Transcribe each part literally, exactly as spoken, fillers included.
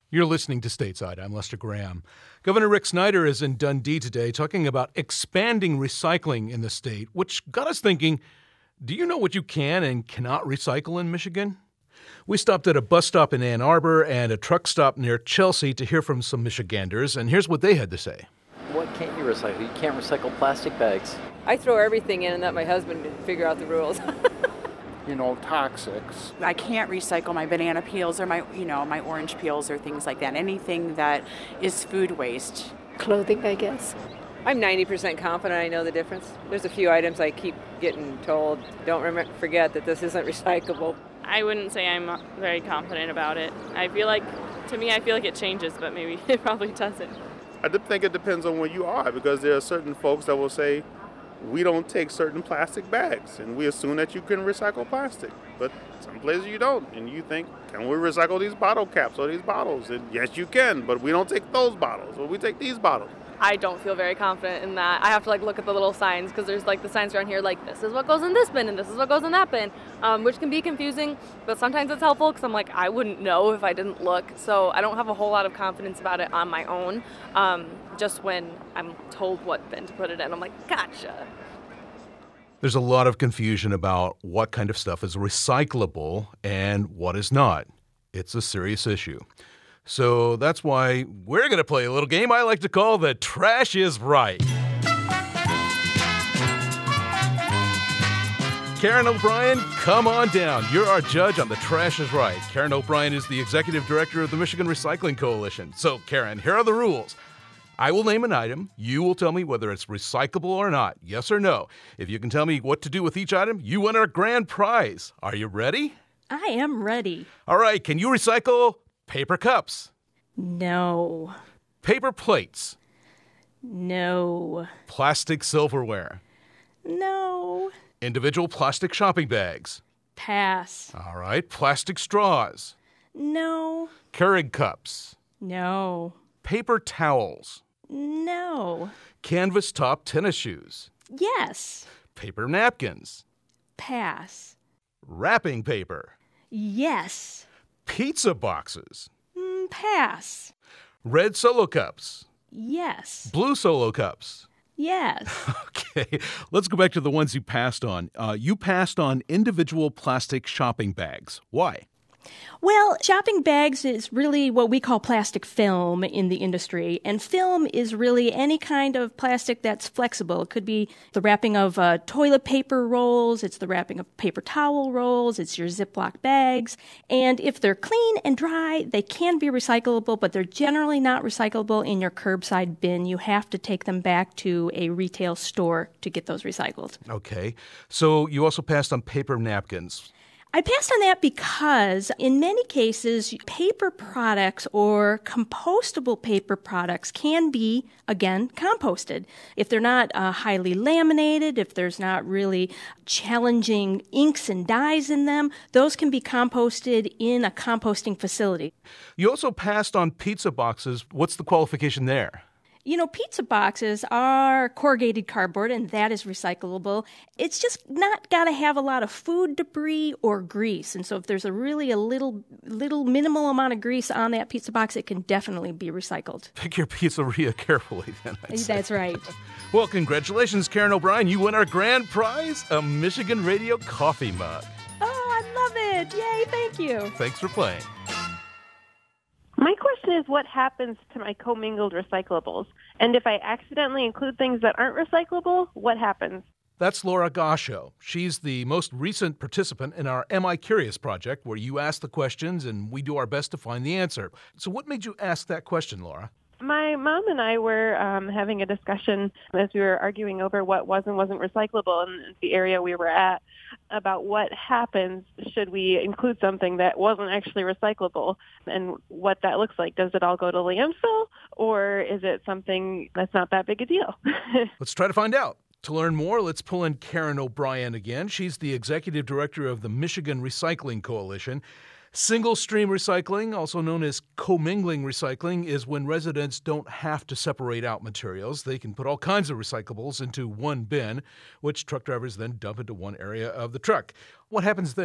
You're listening to Stateside. I'm Lester Graham. Governor Rick Snyder is in Dundee today talking about expanding recycling in the state, which got us thinking, do you know what you can and cannot recycle in Michigan? We stopped at a bus stop in Ann Arbor and a truck stop near Chelsea to hear from some Michiganders, and here's what they had to say. What can't you recycle? You can't recycle plastic bags. I throw everything in and let my husband figure out the rules. You know, toxics. I can't recycle my banana peels or my, you know, my orange peels or things like that. Anything that is food waste. Clothing, I guess. I'm ninety percent confident I know the difference. There's a few items I keep getting told, don't remember, forget that this isn't recyclable. I wouldn't say I'm very confident about it. I feel like, to me, I feel like it changes, but maybe it probably doesn't. I think it depends on where you are, because there are certain folks that will say, we don't take certain plastic bags, and we assume that you can recycle plastic. But some places you don't, and you think, can we recycle these bottle caps or these bottles? And yes, you can, but we don't take those bottles, or we take these bottles. I don't feel very confident in that. I have to like look at the little signs, because there's like the signs around here like, this is what goes in this bin, and this is what goes in that bin, um, which can be confusing, but sometimes it's helpful, because I'm like, I wouldn't know if I didn't look, so I don't have a whole lot of confidence about it on my own. Um, just when I'm told what bin to put it in, I'm like, gotcha. There's a lot of confusion about what kind of stuff is recyclable and what is not. It's a serious issue. So that's why we're going to play a little game I like to call the Trash is Right. Karen O'Brien, come on down. You're our judge on the Trash is Right. Karen O'Brien is the executive director of the Michigan Recycling Coalition. So, Karen, here are the rules. I will name an item. You will tell me whether it's recyclable or not, yes or no. If you can tell me what to do with each item, you win our grand prize. Are you ready? I am ready. All right. Can you recycle paper cups? No. Paper plates? No. Plastic silverware? No. Individual plastic shopping bags? Pass. All right. Plastic straws? No. Keurig cups? No. Paper towels? No. Canvas top tennis shoes? Yes. Paper napkins? Pass. Wrapping paper? Yes. Pizza boxes? Mm, pass. Red Solo cups? Yes. Blue Solo cups? Yes. Okay, let's go back to the ones you passed on. Uh, you passed on individual plastic shopping bags. Why? Well, shopping bags is really what we call plastic film in the industry, and film is really any kind of plastic that's flexible. It could be the wrapping of uh, toilet paper rolls, it's the wrapping of paper towel rolls, it's your Ziploc bags, and if they're clean and dry, they can be recyclable, but they're generally not recyclable in your curbside bin. You have to take them back to a retail store to get those recycled. Okay, so you also passed on paper napkins. I passed on that because in many cases, paper products or compostable paper products can be, again, composted. If they're not uh, highly laminated, if there's not really challenging inks and dyes in them, those can be composted in a composting facility. You also passed on pizza boxes. What's the qualification there? You know, pizza boxes are corrugated cardboard, and that is recyclable. It's just not got to have a lot of food debris or grease. And so if there's a really a little little minimal amount of grease on that pizza box, it can definitely be recycled. Pick your pizzeria carefully, then, I'd say. That's right. Well, congratulations, Karen O'Brien. You win our grand prize, a Michigan Radio coffee mug. Oh, I love it. Yay, thank you. Thanks for playing. My question is, what happens to my commingled recyclables? And if I accidentally include things that aren't recyclable, what happens? That's Laura Gasho. She's the most recent participant in our Am I Curious project, where you ask the questions and we do our best to find the answer. So what made you ask that question, Laura? My mom and I were um, having a discussion as we were arguing over what was and wasn't recyclable in the area we were at about what happens should we include something that wasn't actually recyclable and what that looks like. Does it all go to landfill, or is it something that's not that big a deal? Let's try to find out. To learn more, let's pull in Karen O'Brien again. She's the executive director of the Michigan Recycling Coalition. Single-stream recycling, also known as commingling recycling, is when residents don't have to separate out materials. They can put all kinds of recyclables into one bin, which truck drivers then dump into one area of the truck. What happens then?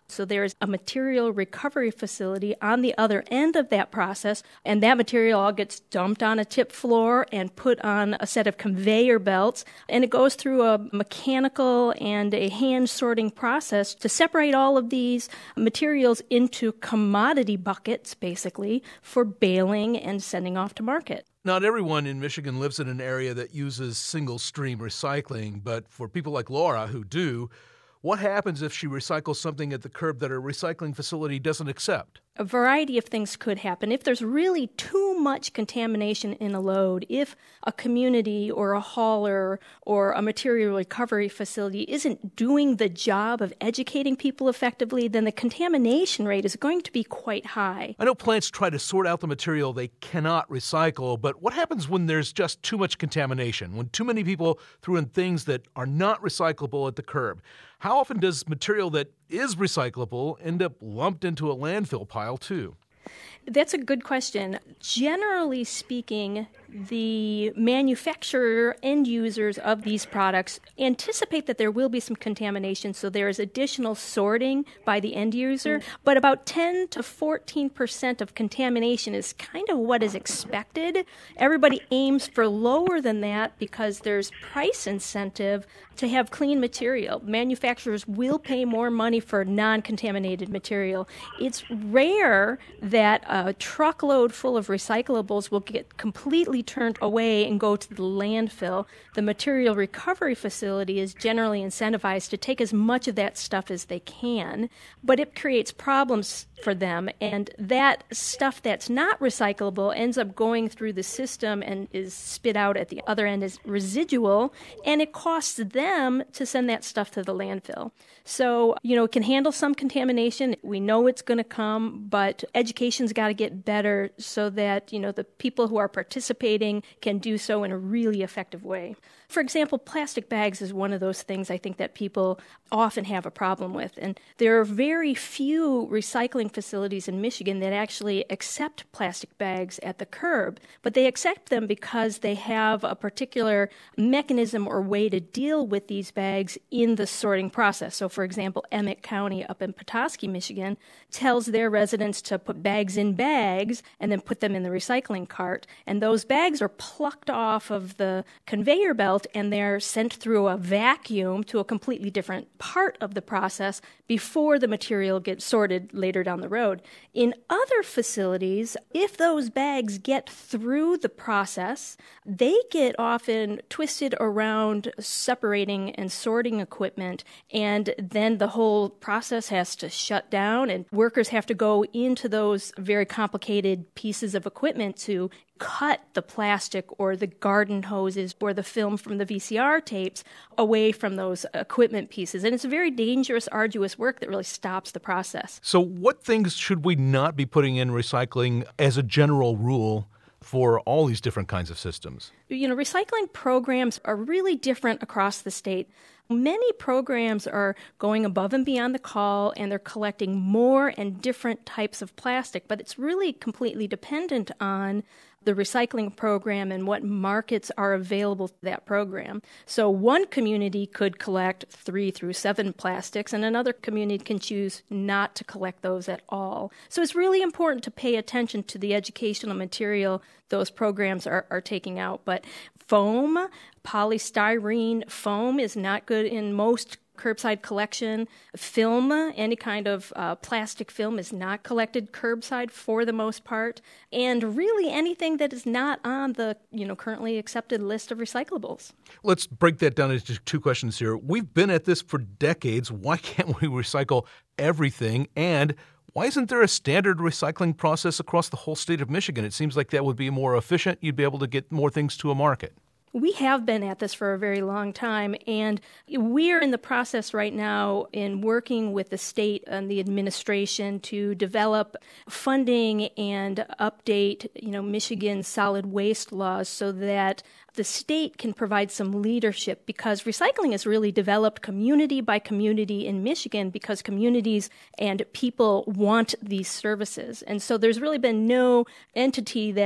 So there's a material recovery facility on the other end of that process, and that material all gets dumped on a tip floor and put on a set of conveyor belts, and it goes through a mechanical and a hand sorting process to separate all of these materials into commodity buckets, basically, for baling and sending off to market. Not everyone in Michigan lives in an area that uses single-stream recycling, but for people like Laura who do, what happens if she recycles something at the curb that her recycling facility doesn't accept? A variety of things could happen. If there's really too much contamination in a load, if a community or a hauler or a material recovery facility isn't doing the job of educating people effectively, then the contamination rate is going to be quite high. I know plants try to sort out the material they cannot recycle, but what happens when there's just too much contamination, when too many people threw in things that are not recyclable at the curb? How often does material that is recyclable end up lumped into a landfill pile, too? That's a good question. Generally speaking, the manufacturer end users of these products anticipate that there will be some contamination, so there is additional sorting by the end user. Mm-hmm. But about ten to fourteen percent of contamination is kind of what is expected. Everybody aims for lower than that because there's price incentive to have clean material. Manufacturers will pay more money for non-contaminated material. It's rare that a truckload full of recyclables will get completely turned away and go to the landfill. The material recovery facility is generally incentivized to take as much of that stuff as they can, but it creates problems for them, and that stuff that's not recyclable ends up going through the system and is spit out at the other end as residual, and it costs them to send that stuff to the landfill. So, you know, it can handle some contamination. We know it's going to come, but education's got to get better so that, you know, the people who are participating can do so in a really effective way. For example, plastic bags is one of those things I think that people often have a problem with. And there are very few recycling facilities in Michigan that actually accept plastic bags at the curb, but they accept them because they have a particular mechanism or way to deal with these bags in the sorting process. So, for example, Emmett County up in Petoskey, Michigan, tells their residents to put bags in bags and then put them in the recycling cart. And those bags are plucked off of the conveyor belt and they're sent through a vacuum to a completely different part of the process before the material gets sorted later down the road. In other facilities, if those bags get through the process, they get often twisted around separating and sorting equipment, and then the whole process has to shut down, and workers have to go into those very complicated pieces of equipment to cut the plastic or the garden hoses or the film from the V C R tapes away from those equipment pieces. And it's a very dangerous, arduous work that really stops the process. So what things should we not be putting in recycling as a general rule for all these different kinds of systems? You know, recycling programs are really different across the state. Many programs are going above and beyond the call, and they're collecting more and different types of plastic, but it's really completely dependent on the recycling program and what markets are available to that program. So one community could collect three through seven plastics, and another community can choose not to collect those at all. So it's really important to pay attention to the educational material those programs are, are taking out. But foam, polystyrene foam is not good in most curbside collection. Film, any kind of uh, plastic film is not collected curbside for the most part. And really anything that is not on the, you know, currently accepted list of recyclables. Let's break that down into two questions here. We've been at this for decades. Why can't we recycle everything? And why isn't there a standard recycling process across the whole state of Michigan? It seems like that would be more efficient. You'd be able to get more things to a market. We have been at this for a very long time, and we're in the process right now in working with the state and the administration to develop funding and update, you know, Michigan's solid waste laws so that the state can provide some leadership, because recycling is really developed community by community in Michigan because communities and people want these services. And so there's really been no entity that has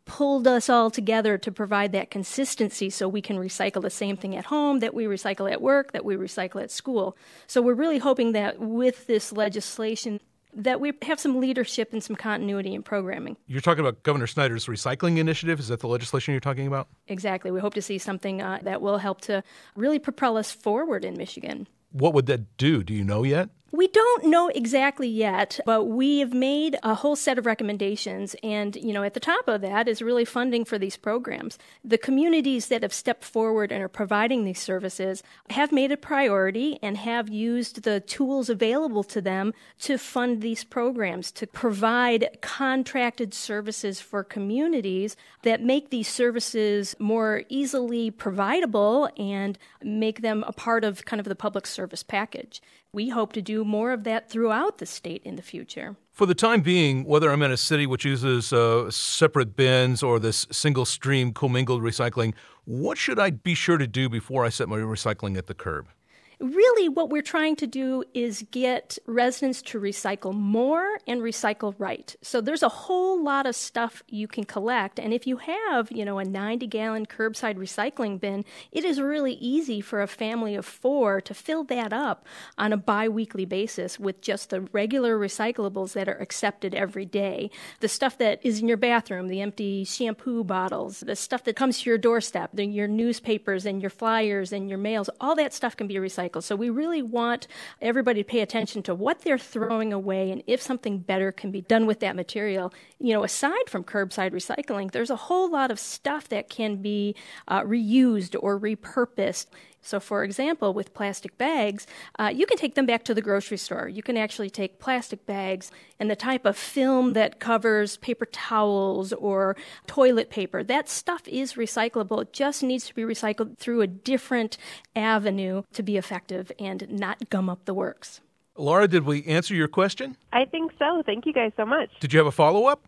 pulled us all together to provide that consistency so we can recycle the same thing at home that we recycle at work, that we recycle at school. So we're really hoping that with this legislation that we have some leadership and some continuity in programming. You're talking about Governor Snyder's recycling initiative? Is that the legislation you're talking about? Exactly. We hope to see something uh, that will help to really propel us forward in Michigan. What would that do? Do you know yet? We don't know exactly yet, but we have made a whole set of recommendations. And, you know, at the top of that is really funding for these programs. The communities that have stepped forward and are providing these services have made a priority and have used the tools available to them to fund these programs, to provide contracted services for communities that make these services more easily providable and make them a part of kind of the public service package. We hope to do more of that throughout the state in the future. For the time being, whether I'm in a city which uses uh, separate bins or this single-stream commingled recycling, what should I be sure to do before I set my recycling at the curb? Really, what we're trying to do is get residents to recycle more and recycle right. So there's a whole lot of stuff you can collect. And if you have, you know, a ninety-gallon curbside recycling bin, it is really easy for a family of four to fill that up on a biweekly basis with just the regular recyclables that are accepted every day. The stuff that is in your bathroom, the empty shampoo bottles, the stuff that comes to your doorstep, the, your newspapers and your flyers and your mails, all that stuff can be recycled. So we really want everybody to pay attention to what they're throwing away and if something better can be done with that material. You know, aside from curbside recycling, there's a whole lot of stuff that can be uh, reused or repurposed. So, for example, with plastic bags, uh, you can take them back to the grocery store. You can actually take plastic bags and the type of film that covers paper towels or toilet paper. That stuff is recyclable. It just needs to be recycled through a different avenue to be effective and not gum up the works. Laura, did we answer your question? I think so. Thank you guys so much. Did you have a follow-up?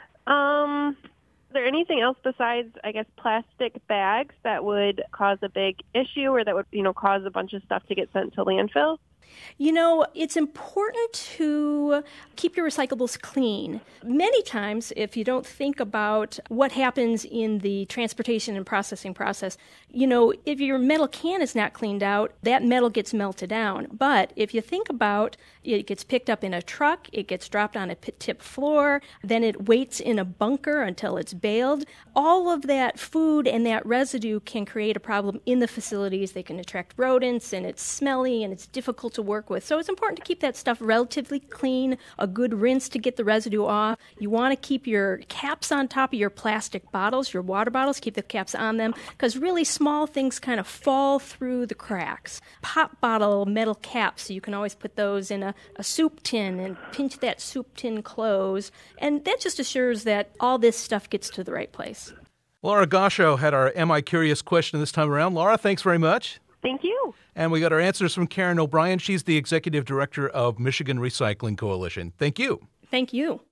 Um... Is there anything else besides, I guess, plastic bags that would cause a big issue or that would, you know, cause a bunch of stuff to get sent to landfill? You know, it's important to keep your recyclables clean. Many times, if you don't think about what happens in the transportation and processing process, you know, if your metal can is not cleaned out, that metal gets melted down. But if you think about it gets picked up in a truck, it gets dropped on a pit tip floor, then it waits in a bunker until it's baled. All of that food and that residue can create a problem in the facilities. They can attract rodents, and it's smelly, and it's difficult to work with. So it's important to keep that stuff relatively clean, a good rinse to get the residue off. You want to keep your caps on top of your plastic bottles, your water bottles, keep the caps on them, because really small things kind of fall through the cracks. Pop bottle metal caps, so you can always put those in a, a soup tin and pinch that soup tin close. And that just assures that all this stuff gets to the right place. Laura Gasho had our Am I Curious question this time around. Laura, thanks very much. Thank you. And we got our answers from Karen O'Brien. She's the Executive Director of Michigan Recycling Coalition. Thank you. Thank you.